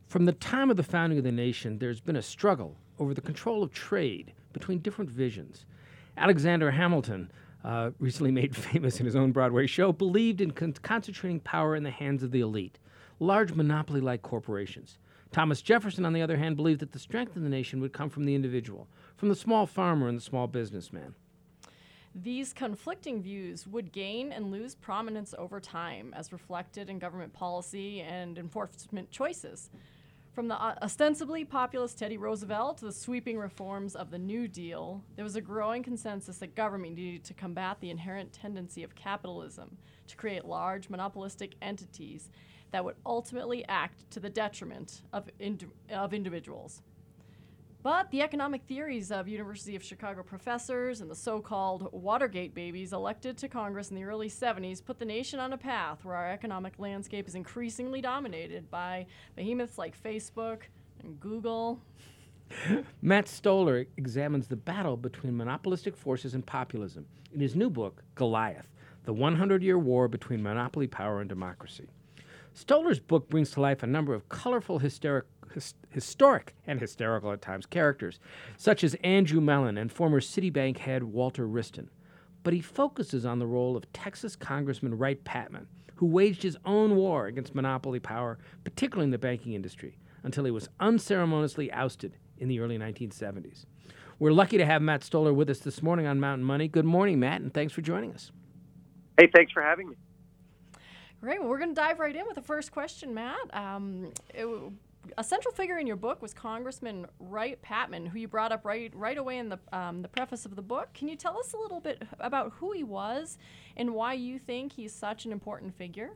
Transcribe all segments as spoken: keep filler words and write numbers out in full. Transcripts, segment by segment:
From the time of the founding of the nation, there's been a struggle over the control of trade between different visions. Alexander Hamilton, uh, recently made famous in his own Broadway show, believed in con- concentrating power in the hands of the elite, large monopoly-like corporations. Thomas Jefferson, on the other hand, believed that the strength of the nation would come from the individual, from the small farmer and the small businessman. These conflicting views would gain and lose prominence over time, as reflected in government policy and enforcement choices. From the ostensibly populist Teddy Roosevelt to the sweeping reforms of the New Deal, there was a growing consensus that government needed to combat the inherent tendency of capitalism to create large monopolistic entities that would ultimately act to the detriment of, ind- of individuals. But the economic theories of University of Chicago professors and the so-called Watergate babies elected to Congress in the early seventies put the nation on a path where our economic landscape is increasingly dominated by behemoths like Facebook and Google. Matt Stoller examines the battle between monopolistic forces and populism in his new book, Goliath, The hundred-Year War Between Monopoly Power and Democracy. Stoller's book brings to life a number of colorful hysteric His, historic and hysterical at times characters, such as Andrew Mellon and former Citibank head Walter Wriston. But he focuses on the role of Texas Congressman Wright Patman, who waged his own war against monopoly power, particularly in the banking industry, until he was unceremoniously ousted in the early nineteen seventies. We're lucky to have Matt Stoller with us this morning on Mountain Money. Good morning, Matt, and thanks for joining us. Hey, thanks for having me. Great. Well, we're going to dive right in with the first question, Matt. Um, it, A central figure in your book was Congressman Wright Patman, who you brought up right right away in the um, the preface of the book. Can you tell us a little bit about who he was and why you think he's such an important figure?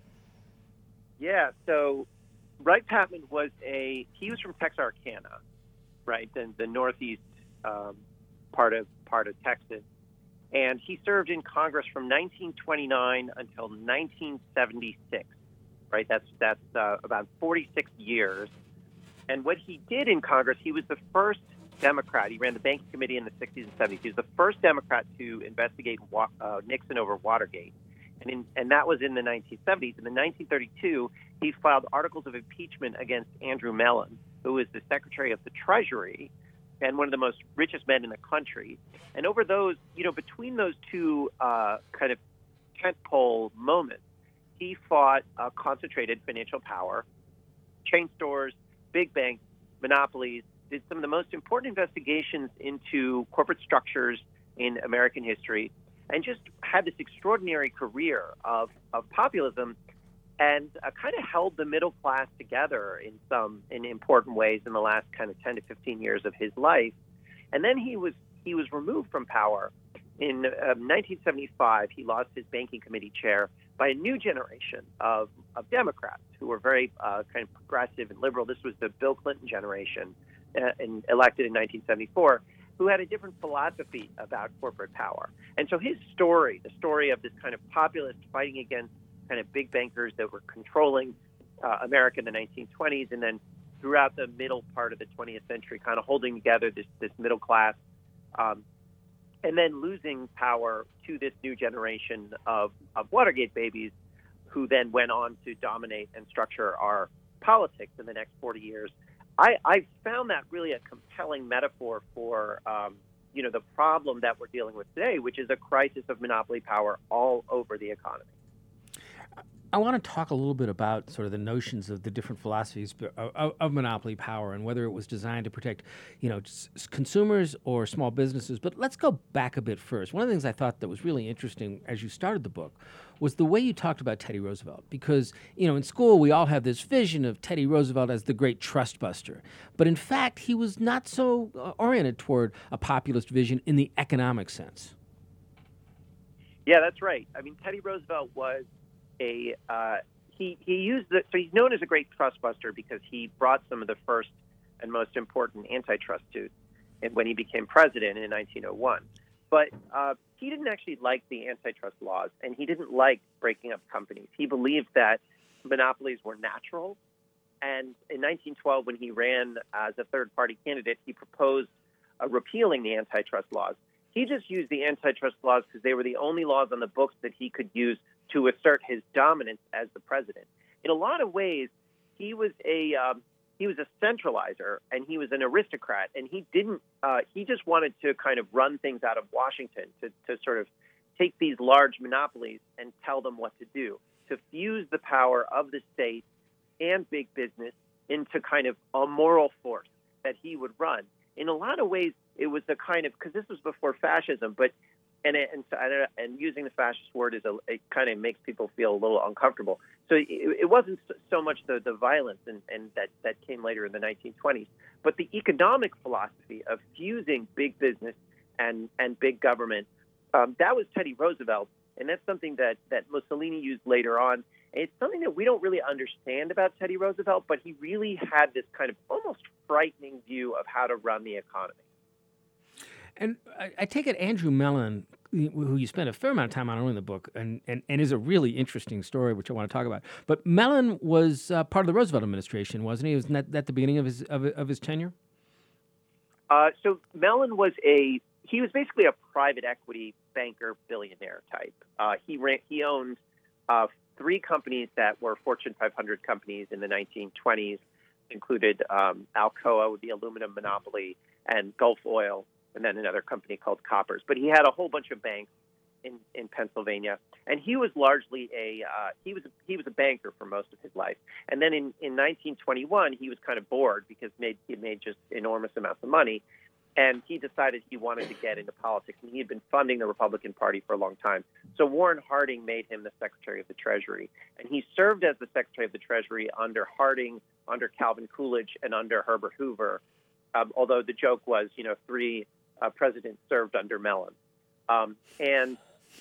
Yeah, so Wright Patman was a he was from Texarkana, right, the, the northeast um, part of part of Texas, and he served in Congress from nineteen twenty-nine until nineteen seventy-six. Right, that's that's uh, about forty-six years. And what he did in Congress, he was the first Democrat. He ran the Banking Committee in the sixties and seventies. He was the first Democrat to investigate wa- uh, Nixon over Watergate, and in, and that was in the nineteen seventies. In the nineteen thirty-two, he filed articles of impeachment against Andrew Mellon, who was the Secretary of the Treasury and one of the most richest men in the country. And over those, you know, between those two uh, kind of tentpole moments, he fought uh, concentrated financial power, chain stores, big banks, monopolies, did some of the most important investigations into corporate structures in American history, and just had this extraordinary career of, of populism and uh, kind of held the middle class together in some in important ways in the last kind of ten to fifteen years of his life. And then he was he was removed from power. In uh, nineteen seventy-five, he lost his Banking Committee chair by a new generation of, of Democrats who were very uh, kind of progressive and liberal. This was the Bill Clinton generation, uh, in, elected in nineteen seventy-four, who had a different philosophy about corporate power. And so his story, the story of this kind of populist fighting against kind of big bankers that were controlling uh, America in the nineteen twenties, and then throughout the middle part of the twentieth century, kind of holding together this, this middle class, um, and then losing power to this new generation of, of Watergate babies, who then went on to dominate and structure our politics in the next forty years. I, I found that really a compelling metaphor for, um, you know, the problem that we're dealing with today, which is a crisis of monopoly power all over the economy. I want to talk a little bit about sort of the notions of the different philosophies of, of, of monopoly power and whether it was designed to protect, you know, s- consumers or small businesses. But let's go back a bit first. One of the things I thought that was really interesting as you started the book was the way you talked about Teddy Roosevelt. Because, you know, in school we all have this vision of Teddy Roosevelt as the great trust buster. But in fact, he was not so uh, oriented toward a populist vision in the economic sense. Yeah, that's right. I mean, Teddy Roosevelt was A, uh, he he used the so he's known as a great trust buster because he brought some of the first and most important antitrust suits when he became president in nineteen oh one. But uh, he didn't actually like the antitrust laws, and he didn't like breaking up companies. He believed that monopolies were natural. And in nineteen twelve, when he ran as a third-party candidate, he proposed uh, repealing the antitrust laws. He just used the antitrust laws because they were the only laws on the books that he could use to assert his dominance as the president. In a lot of ways, he was a um, he was a centralizer, and he was an aristocrat, and he didn't. Uh, he just wanted to kind of run things out of Washington, to, to sort of take these large monopolies and tell them what to do, to fuse the power of the state and big business into kind of a moral force that he would run. In a lot of ways, it was the kind of, because this was before fascism, but and and and using the fascist word is a, it kind of makes people feel a little uncomfortable. So it, it wasn't so much the, the violence and, and that, that came later in the nineteen twenties, but the economic philosophy of fusing big business and, and big government. Um, that was Teddy Roosevelt, and that's something that, that Mussolini used later on. And it's something that we don't really understand about Teddy Roosevelt, but he really had this kind of almost frightening view of how to run the economy. And I, I take it Andrew Mellon, who you spent a fair amount of time on in the book, and, and, and is a really interesting story, which I want to talk about. But Mellon was uh, part of the Roosevelt administration, wasn't he? Wasn't that, that the beginning of his of, of his tenure? Uh, so Mellon was a he was basically a private equity banker billionaire type. Uh, he ran, he owned uh, three companies that were Fortune five hundred companies in the nineteen twenties, included um, Alcoa, the aluminum monopoly, and Gulf Oil, and then another company called Koppers. But he had a whole bunch of banks in, in Pennsylvania, and he was largely a uh, he was he was a banker for most of his life. And then in, in nineteen twenty-one, he was kind of bored because made, he made just enormous amounts of money, and he decided he wanted to get into politics. And he had been funding the Republican Party for a long time. So Warren Harding made him the Secretary of the Treasury, and he served as the Secretary of the Treasury under Harding, under Calvin Coolidge, and under Herbert Hoover. Um, although the joke was, you know, three uh, presidents served under Mellon. Um, and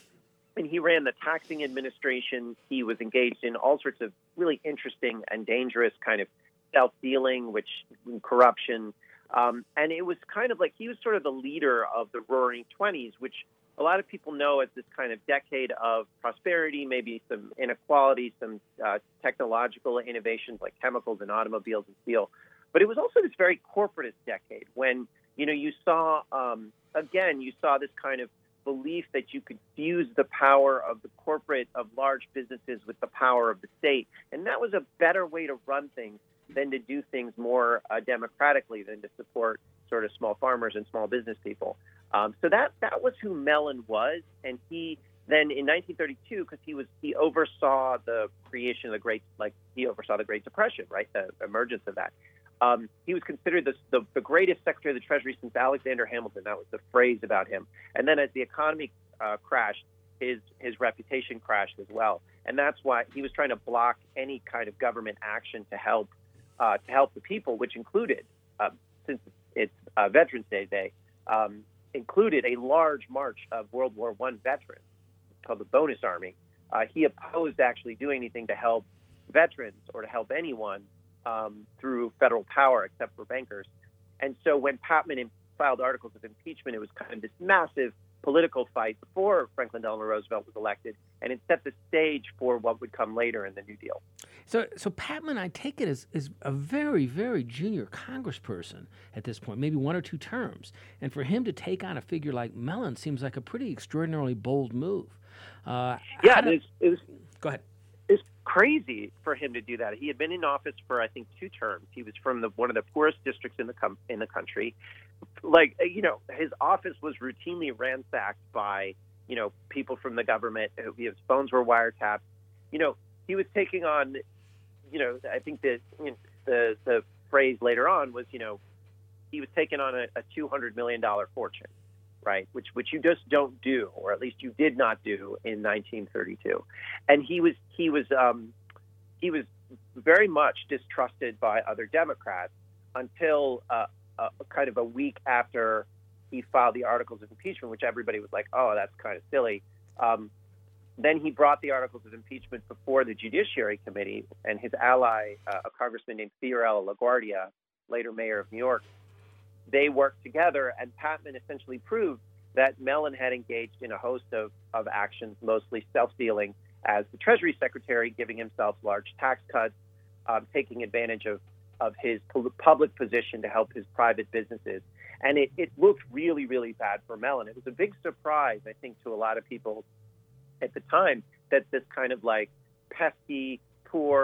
and he ran the taxing administration. He was engaged in all sorts of really interesting and dangerous kind of self-dealing, which corruption. Um, and it was kind of like he was sort of the leader of the Roaring Twenties, which a lot of people know as this kind of decade of prosperity, maybe some inequality, some uh, technological innovations like chemicals and automobiles and steel. But it was also this very corporatist decade when, you know, you saw, um, again, you saw this kind of belief that you could fuse the power of the corporate, of large businesses with the power of the state. And that was a better way to run things than to do things more uh, democratically, than to support sort of small farmers and small business people. Um, so that that was who Mellon was. And he then in nineteen thirty-two, because he was he oversaw the creation of the Great, like he oversaw the Great Depression, right, the emergence of that. Um, he was considered the, the, the greatest Secretary of the Treasury since Alexander Hamilton. That was the phrase about him. And then as the economy uh, crashed, his his reputation crashed as well. And that's why he was trying to block any kind of government action to help uh, to help the people, which included, uh, since it's uh, Veterans Day Day, um, included a large march of World War One veterans called the Bonus Army. Uh, he opposed actually doing anything to help veterans or to help anyone Um, through federal power, except for bankers. And so when Patman filed articles of impeachment, it was kind of this massive political fight before Franklin Delano Roosevelt was elected, and it set the stage for what would come later in the New Deal. So, so Patman, I take it, is, is a very, very junior congressperson at this point, maybe one or two terms. And for him to take on a figure like Mellon seems like a pretty extraordinarily bold move. Uh, yeah, did, it was, it was. Go ahead. It's crazy for him to do that. He had been in office for, I think, two terms. He was from the, one of the poorest districts in the com- in the country. Like, you know, his office was routinely ransacked by, you know, people from the government. His phones were wiretapped. You know, he was taking on, you know, I think the you know, the the phrase later on was, you know, he was taking on a, a two hundred million dollars fortune, right? Which which you just don't do, or at least you did not do in nineteen thirty-two. And he was he was um, he was very much distrusted by other Democrats until uh, uh, kind of a week after he filed the articles of impeachment, which everybody was like, oh, that's kind of silly. Um, then he brought the articles of impeachment before the Judiciary Committee, and his ally, uh, a congressman named Fiorello LaGuardia, later mayor of New York, they worked together, and Patman essentially proved that Mellon had engaged in a host of, of actions, mostly self-dealing, as the Treasury Secretary, giving himself large tax cuts, um, taking advantage of, of his public position to help his private businesses. And it, it looked really, really bad for Mellon. It was a big surprise, I think, to a lot of people at the time that this kind of like pesky, poor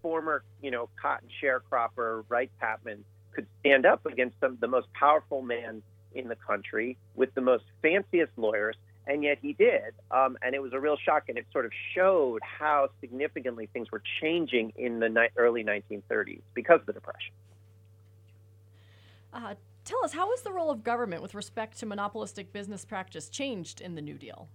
former, you know, cotton sharecropper Wright Patman could stand up against some the most powerful man in the country with the most fanciest lawyers, and yet he did. Um, and it was a real shock, and it sort of showed how significantly things were changing in the ni- early nineteen thirties because of the Depression. Uh, tell us, how has the role of government with respect to monopolistic business practice changed in the New Deal?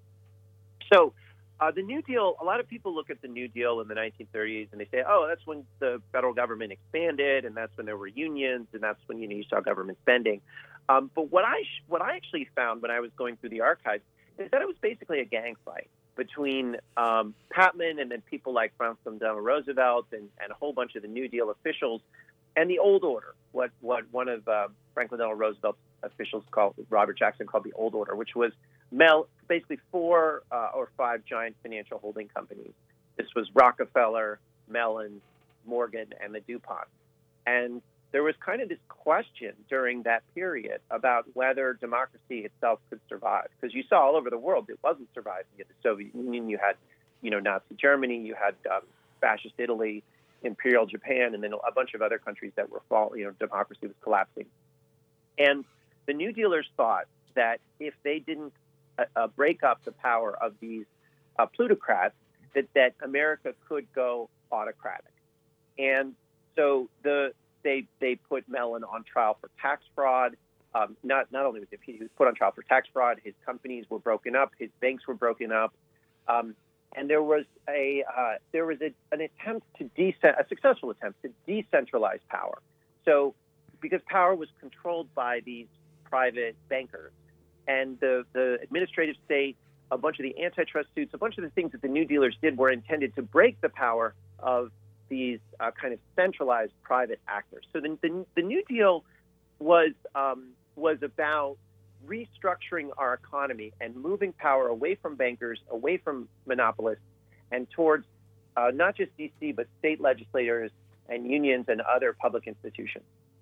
So uh, the New Deal, a lot of people look at the New Deal in the nineteen thirties and they say, oh, that's when the federal government expanded, and that's when there were unions, and that's when, you know, you saw government spending. Um, but what I sh- what I actually found when I was going through the archives is that it was basically a gang fight between um, Patman and then people like Franklin Delano Roosevelt and, and a whole bunch of the New Deal officials and the old order, what what one of uh, Franklin Delano Roosevelt's officials called, Robert Jackson called the old order, which was Mel, basically four uh, or five giant financial holding companies. This was Rockefeller, Mellon, Morgan, and the DuPont. And there was kind of this question during that period about whether democracy itself could survive, because you saw all over the world it wasn't surviving. You had the Soviet Union, you had, you know, Nazi Germany, you had um, fascist Italy, Imperial Japan, and then a bunch of other countries that were fall. You know, democracy was collapsing. And the New Dealers thought that if they didn't uh, uh, break up the power of these uh, plutocrats, that, that America could go autocratic. And so the they they put Mellon on trial for tax fraud. Um, not not only was he, he was put on trial for tax fraud, his companies were broken up, his banks were broken up, um, and there was a uh, there was a, an attempt to decent a successful attempt to decentralize power. So because power was controlled by these private bankers, and the the administrative state, a bunch of the antitrust suits, a bunch of the things that the New Dealers did were intended to break the power of these uh, kind of centralized private actors. So the, the, the New Deal was um, was about restructuring our economy and moving power away from bankers, away from monopolists, and towards uh, not just D C, but state legislators and unions and other public institutions.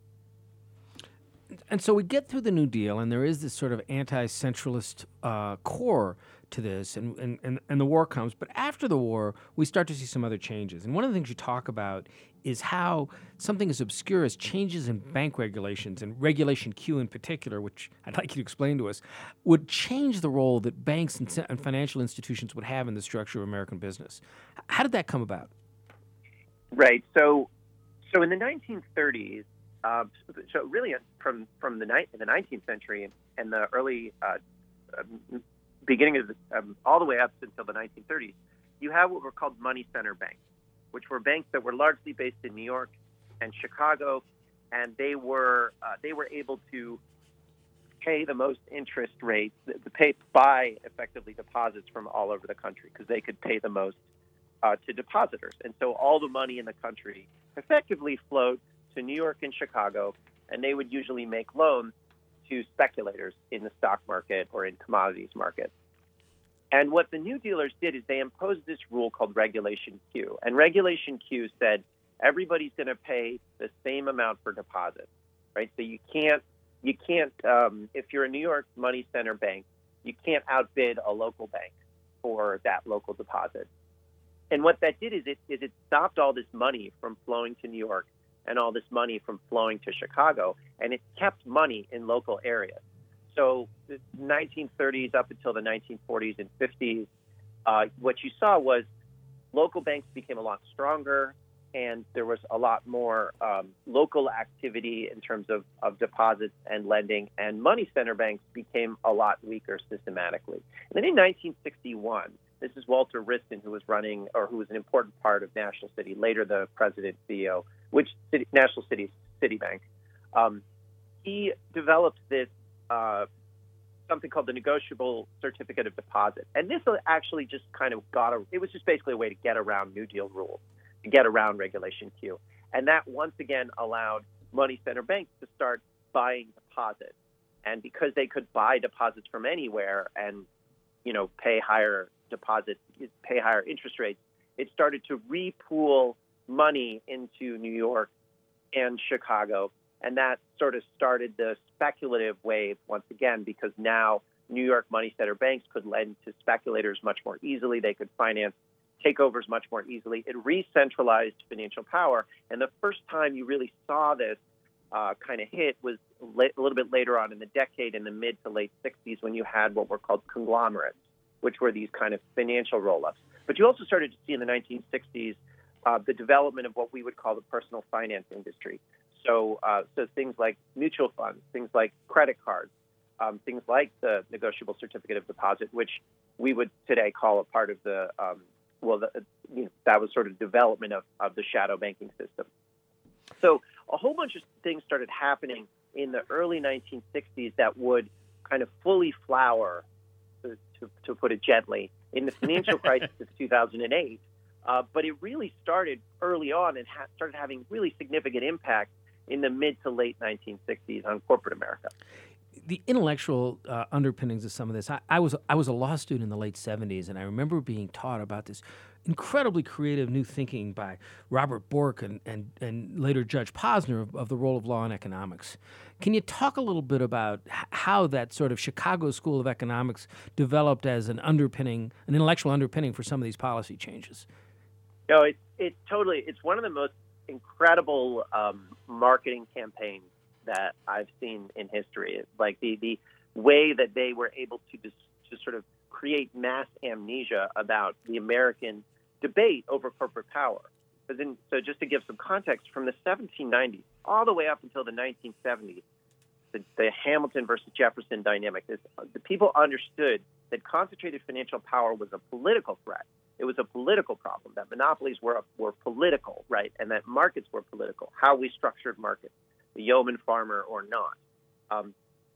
And so we get through the New Deal, and there is this sort of anti-centralist uh, core to this, and, and, and, and the war comes. But after the war, we start to see some other changes. And one of the things you talk about is how something as obscure as changes in bank regulations, and Regulation Q in particular, which I'd like you to explain to us, would change the role that banks and, and financial institutions would have in the structure of American business. How did that come about? Right. So, so in the nineteen thirties, Uh, so really, from from the, ni- the nineteenth century and the early uh, um, beginning of the, um, all the way up until the nineteen thirties, you have what were called money center banks, which were banks that were largely based in New York and Chicago, and they were uh, they were able to pay the most interest rates, to pay buy effectively deposits from all over the country because they could pay the most uh, to depositors, and so all the money in the country effectively flowed to New York and Chicago, and they would usually make loans to speculators in the stock market or in commodities markets. And what the New Dealers did is they imposed this rule called Regulation Q. And Regulation Q said everybody's going to pay the same amount for deposits, right? So you can't, you can't, um, if you're a New York money center bank, you can't outbid a local bank for that local deposit. And what that did is it, is it stopped all this money from flowing to New York and all this money from flowing to Chicago, and it kept money in local areas. So the nineteen thirties up until the nineteen forties and fifties, uh, what you saw was local banks became a lot stronger, and there was a lot more um, local activity in terms of, of deposits and lending, and money center banks became a lot weaker systematically. And then in nineteen sixty-one, this is Walter Wriston, who was running, or who was an important part of National City, later the president C E O, which city, National City Citibank. Um, he developed this uh, something called the negotiable certificate of deposit, and this actually just kind of got a. It was just basically a way to get around New Deal rules, to get around Regulation Q, and that once again allowed money center banks to start buying deposits, and because they could buy deposits from anywhere and, you know, pay higher deposits, pay higher interest rates, it started to repool money into New York and Chicago. And that sort of started the speculative wave once again, because now New York money center banks could lend to speculators much more easily. They could finance takeovers much more easily. It re-centralized financial power. And the first time you really saw this uh, kind of hit was la- a little bit later on in the decade, in the mid to late sixties, when you had what were called conglomerates, which were these kind of financial roll-ups. But you also started to see in the nineteen sixties uh, the development of what we would call the personal finance industry. So, uh, so things like mutual funds, things like credit cards, um, things like the negotiable certificate of deposit, which we would today call a part of the, um, well, the, you know, that was sort of development of, of the shadow banking system. So a whole bunch of things started happening in the early nineteen sixties that would kind of fully flower, to, to, to put it gently, in the financial crisis of two thousand eight. Uh, but it really started early on and ha- started having really significant impact in the mid to late nineteen sixties on corporate America. The intellectual uh, underpinnings of some of this. I, I was I was a law student in the late seventies, and I remember being taught about this incredibly creative new thinking by Robert Bork and and, and later Judge Posner of, of the role of law in economics. Can you talk a little bit about h- how that sort of Chicago School of Economics developed as an underpinning, an intellectual underpinning for some of these policy changes? No, it it totally. It's one of the most incredible um, marketing campaigns that I've seen in history. It's like the, the way that they were able to just to sort of create mass amnesia about the American debate over corporate power. But then, so just to give some context, from the seventeen nineties all the way up until the nineteen seventies, the, the Hamilton versus Jefferson dynamic, is, the people understood that concentrated financial power was a political threat. It was a political problem, that monopolies were, were political, right, and that markets were political, how we structured markets, the yeoman farmer or not. Um,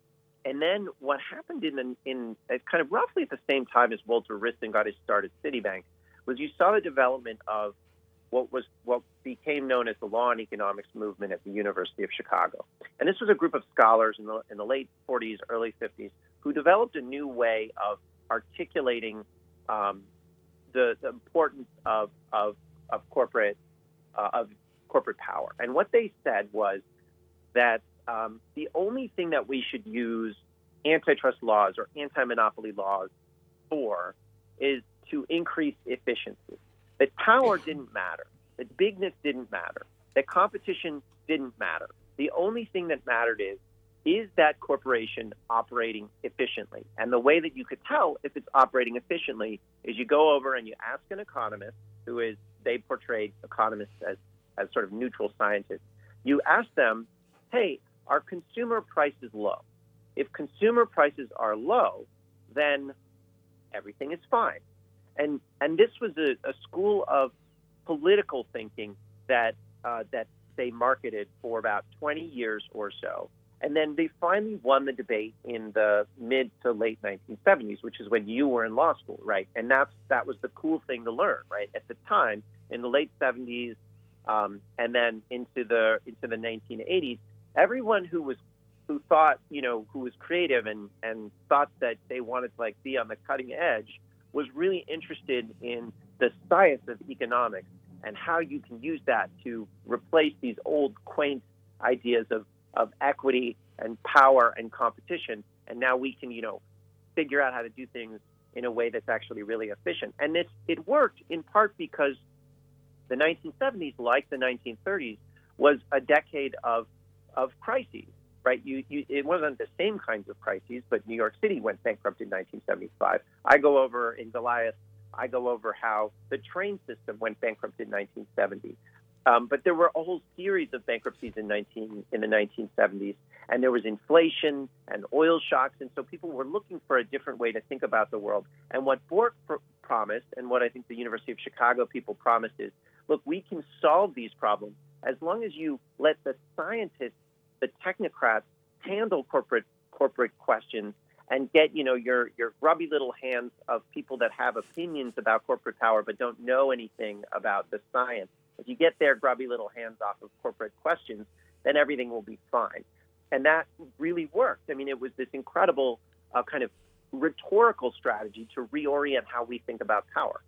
and then what happened in, the, in uh, kind of roughly at the same time as Walter Wriston got his start at Citibank was you saw the development of what was what became known as the Law and Economics movement at the University of Chicago. And this was a group of scholars in the, in the late forties, early fifties, who developed a new way of articulating um, the, the importance of, of, of corporate uh, of corporate power. And what they said was that um, the only thing that we should use antitrust laws or anti-monopoly laws for is to increase efficiency. That power didn't matter, that bigness didn't matter, that competition didn't matter. The only thing that mattered is, is that corporation operating efficiently? And the way that you could tell if it's operating efficiently is you go over and you ask an economist, who is, they portrayed economists as, as sort of neutral scientists. You ask them, hey, are consumer prices low? If consumer prices are low, then everything is fine. And and this was a, a school of political thinking that uh, that they marketed for about twenty years or so. And then they finally won the debate in the mid to late nineteen seventies, which is when you were in law school, right? And that's that was the cool thing to learn, right? At the time, in the late seventies, um, and then into the into the nineteen eighties, everyone who was who thought, you know, who was creative and, and thought that they wanted to like be on the cutting edge was really interested in the science of economics and how you can use that to replace these old quaint ideas of, of equity and power and competition. And now we can, you know, figure out how to do things in a way that's actually really efficient. And this, it worked in part because the nineteen seventies, like the nineteen thirties, was a decade of of crises, right? You, you, it wasn't the same kinds of crises, but New York City went bankrupt in nineteen seventy-five. I go over in Goliath, I go over how the train system went bankrupt in nineteen seventy. Um, but there were a whole series of bankruptcies in nineteen in the nineteen seventies, and there was inflation and oil shocks, and so people were looking for a different way to think about the world. And what Bork pr- promised, and what I think the University of Chicago people promised is, look, we can solve these problems as long as you let the scientists, the technocrats, handle corporate corporate questions and get, you know, your your grubby little hands of people that have opinions about corporate power but don't know anything about the science. If you get their grubby little hands off of corporate questions, then everything will be fine. And that really worked. I mean, it was this incredible uh, kind of rhetorical strategy to reorient how we think about power.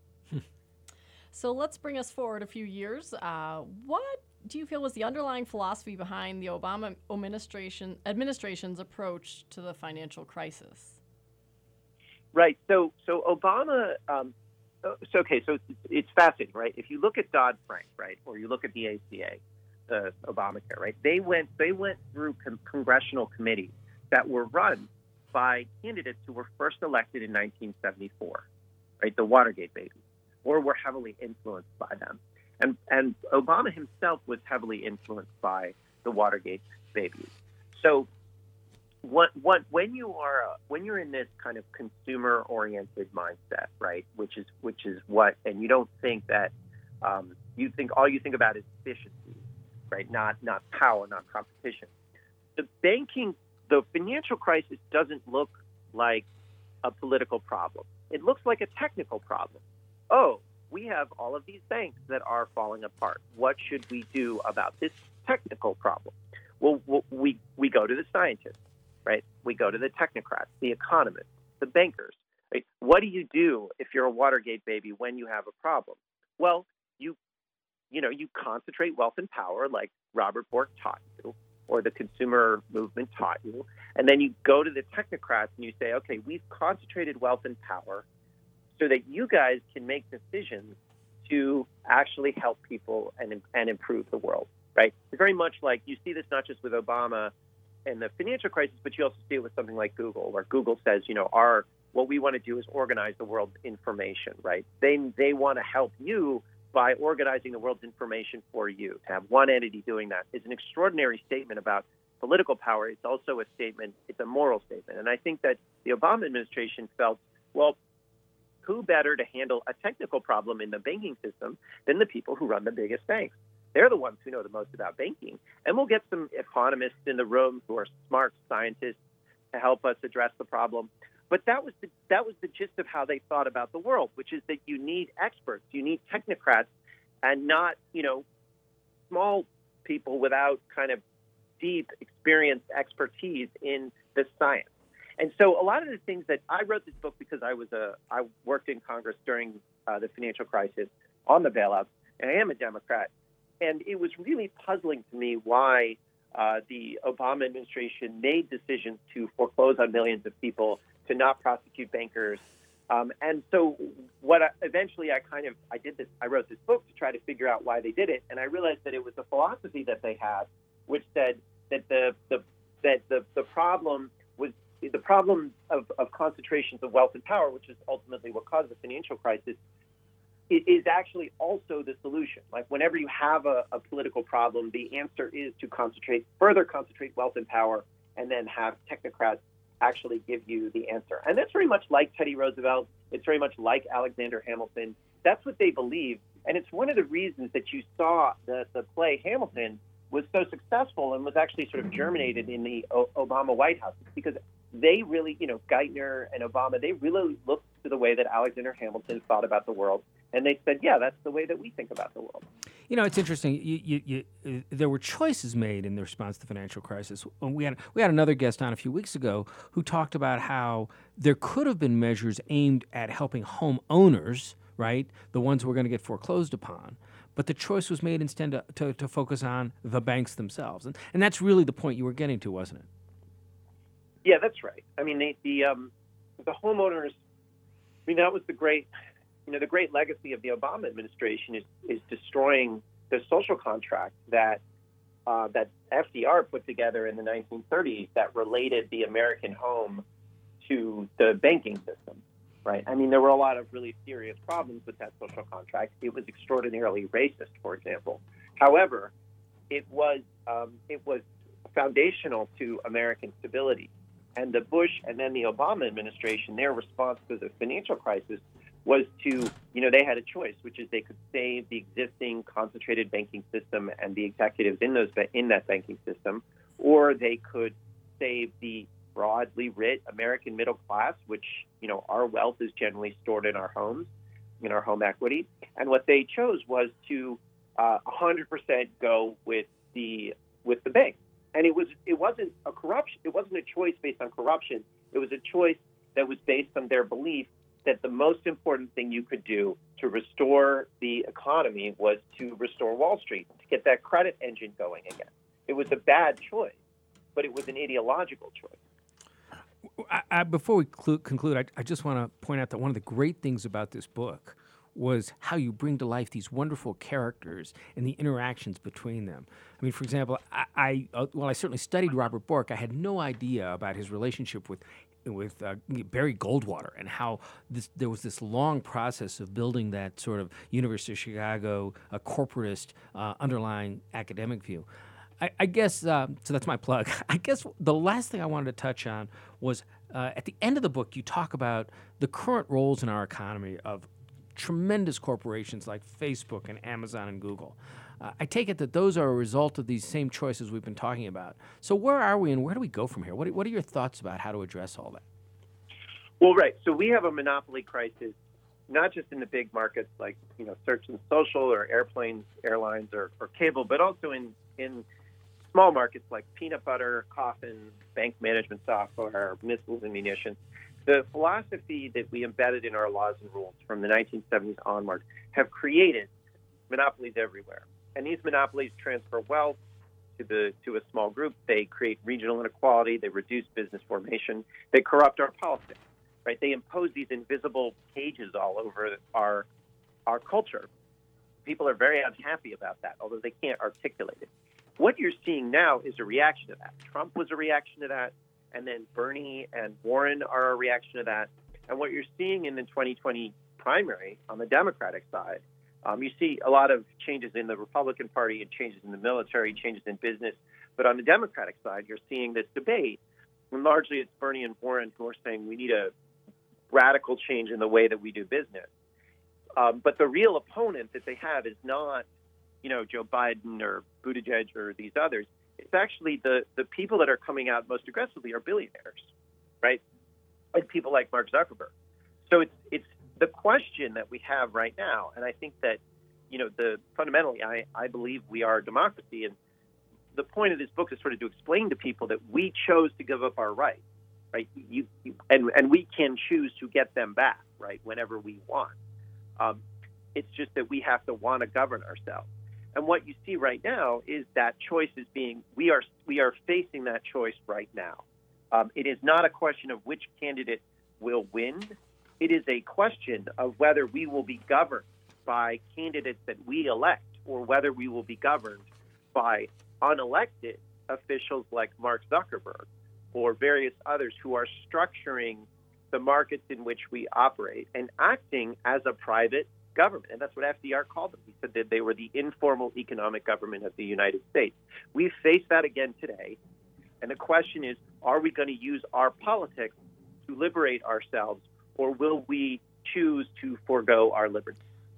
So let's bring us forward a few years. Uh, what do you feel was the underlying philosophy behind the Obama administration administration's approach to the financial crisis? Right. So, so Obama um, uh, so okay, so it's, it's fascinating, right? If you look at Dodd-Frank, right, or you look at the A C A, the Obamacare, right, they went they went through con- congressional committees that were run by candidates who were first elected in nineteen seventy-four, right, the Watergate babies, or were heavily influenced by them. And and Obama himself was heavily influenced by the Watergate babies. So what what when you are uh, when you're in this kind of consumer oriented mindset, right, which is which is what, and you don't think that um, you think all you think about is efficiency, right, not not power, not competition. The banking, the financial crisis doesn't look like a political problem. It looks like a technical problem. Oh, we have all of these banks that are falling apart. What should we do about this technical problem? Well, we we go to the scientists, right? We go to the technocrats, the economists, the bankers, right? What do you do if you're a Watergate baby when you have a problem? Well, you you know, you concentrate wealth and power like Robert Bork taught you, or the consumer movement taught you, and then you go to the technocrats and you say, okay, we've concentrated wealth and power so that you guys can make decisions to actually help people and and improve the world, right? It's very much like you see this not just with Obama and the financial crisis, but you also see it with something like Google, where Google says, you know, our what we want to do is organize the world's information, right? They they want to help you by organizing the world's information for you. To have one entity doing that is an extraordinary statement about political power. It's also a statement, it's a moral statement. And I think that the Obama administration felt, well, who better to handle a technical problem in the banking system than the people who run the biggest banks? They're the ones who know the most about banking. And we'll get some economists in the room who are smart scientists to help us address the problem. But that was the, that was the gist of how they thought about the world, which is that you need experts, you need technocrats, and not, you know, small people without kind of deep, experienced expertise in the science. And so a lot of the things that I wrote this book because I was a I worked in Congress during uh, the financial crisis on the bailouts, and I am a Democrat. And it was really puzzling to me why uh, the Obama administration made decisions to foreclose on millions of people, to not prosecute bankers. Um, and so what I, eventually I kind of I did this I wrote this book to try to figure out why they did it, and I realized that it was a philosophy that they had, which said that the the that the, the problem was the problem of, of concentrations of wealth and power, which is ultimately what caused the financial crisis, it is actually also the solution. Like whenever you have a, a political problem, the answer is to concentrate, further concentrate wealth and power, and then have technocrats actually give you the answer. And that's very much like Teddy Roosevelt. It's very much like Alexander Hamilton. That's what they believe. And it's one of the reasons that you saw the, the play Hamilton was so successful and was actually sort of germinated in the o- Obama White House, because they really, you know, Geithner and Obama, they really looked to the way that Alexander Hamilton thought about the world. And they said, yeah, that's the way that we think about the world. You know, it's interesting. You, you, you, uh, there were choices made in the response to the financial crisis. We had we had another guest on a few weeks ago who talked about how there could have been measures aimed at helping homeowners, right, the ones who were going to get foreclosed upon. But the choice was made instead to, to, to focus on the banks themselves. And, and that's really the point you were getting to, wasn't it? Yeah, that's right. I mean, the the, um, the homeowners, I mean, that was the great, you know, the great legacy of the Obama administration is, is destroying the social contract that uh, that F D R put together in the nineteen thirties that related the American home to the banking system, right? I mean, there were a lot of really serious problems with that social contract. It was extraordinarily racist, for example. However, it was um, it was foundational to American stability. And the Bush and then the Obama administration, their response to the financial crisis was to, you know, they had a choice, which is they could save the existing concentrated banking system and the executives in those in that banking system, or they could save the broadly writ American middle class, which, you know, our wealth is generally stored in our homes, in our home equity. And what they chose was to uh, one hundred percent go with the with the banks. And it was it wasn't a corruption. It wasn't a choice based on corruption. It was a choice that was based on their belief that the most important thing you could do to restore the economy was to restore Wall Street, to get that credit engine going again. It was a bad choice, but it was an ideological choice. I, I, before we clu- conclude, I, I just want to point out that one of the great things about this book was how you bring to life these wonderful characters and the interactions between them. I mean, for example, I, I uh, while I certainly studied Robert Bork, I had no idea about his relationship with with uh, Barry Goldwater and how this, there was this long process of building that sort of University of Chicago uh, corporatist uh, underlying academic view. I, I guess, uh, so that's my plug. I guess the last thing I wanted to touch on was uh, at the end of the book, you talk about the current roles in our economy of tremendous corporations like Facebook and Amazon and Google. Uh, I take it that those are a result of these same choices we've been talking about. So where are we and where do we go from here? What are, what are your thoughts about how to address all that? Well, right. So we have a monopoly crisis, not just in the big markets like, you know, search and social or airplanes, airlines, or, or cable, but also in, in small markets like peanut butter, coffins, bank management software, missiles and munitions. The philosophy that we embedded in our laws and rules from the nineteen seventies onward have created monopolies everywhere. And these monopolies transfer wealth to the to a small group. They create regional inequality. They reduce business formation. They corrupt our politics, right? They impose these invisible cages all over our our culture. People are very unhappy about that, although they can't articulate it. What you're seeing now is a reaction to that. Trump was a reaction to that, and then Bernie and Warren are a reaction to that. And what you're seeing in the twenty twenty primary on the Democratic side, Um, you see a lot of changes in the Republican Party and changes in the military, changes in business. But on the Democratic side, you're seeing this debate. And largely, it's Bernie and Warren who are saying we need a radical change in the way that we do business. Um, but the real opponent that they have is not, you know, Joe Biden or Buttigieg or these others. It's actually the, the people that are coming out most aggressively are billionaires, right? And people like Mark Zuckerberg. So it's it's the question that we have right now, and I think that, you know, the fundamentally, I, I believe we are a democracy, and the point of this book is sort of to explain to people that we chose to give up our rights, right? You, you and and we can choose to get them back, right, whenever we want. Um, it's just that we have to want to govern ourselves. And what you see right now is that choice is being we are we are facing that choice right now. Um, it is not a question of which candidate will win. It is a question of whether we will be governed by candidates that we elect or whether we will be governed by unelected officials like Mark Zuckerberg or various others who are structuring the markets in which we operate and acting as a private government. And that's what F D R called them. He said that they were the informal economic government of the United States. We face that again today. And the question is, are we going to use our politics to liberate ourselves, or will we choose to forego our liberty?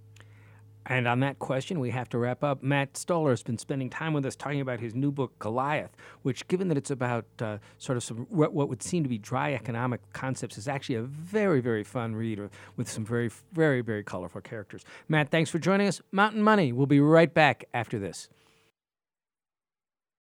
And on that question, we have to wrap up. Matt Stoller has been spending time with us talking about his new book, Goliath, which, given that it's about uh, sort of some what would seem to be dry economic concepts, is actually a very, very fun read with some very, very, very colorful characters. Matt, thanks for joining us. Mountain Money. We'll be right back after this.